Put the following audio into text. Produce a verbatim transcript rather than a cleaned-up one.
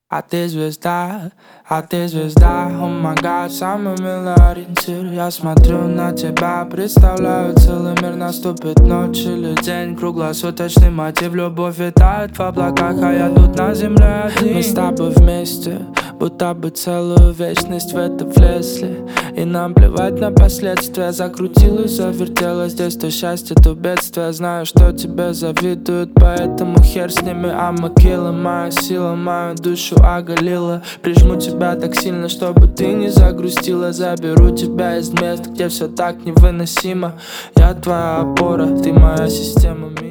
А ты звезда, а ты звезда, о май гад, самый милый ориентир. Я смотрю на тебя, представляю целый мир. Наступит ночь или день, круглосуточный мотив. Любовь витает в облаках, а я тут на земле один. Мы с тобой вместе, будто бы целую вечность в это влезли. И нам плевать на последствия. Закрутилось, завертелось, здесь то счастье, то бедствие. Знаю, что тебе завидуют, поэтому хер с ними. I'ma kill it, моя сила, мою душу оголила. Прижму тебя так сильно, чтобы ты не загрустила. Заберу тебя из мест, где все так невыносимо. Я твоя опора, ты моя система мира.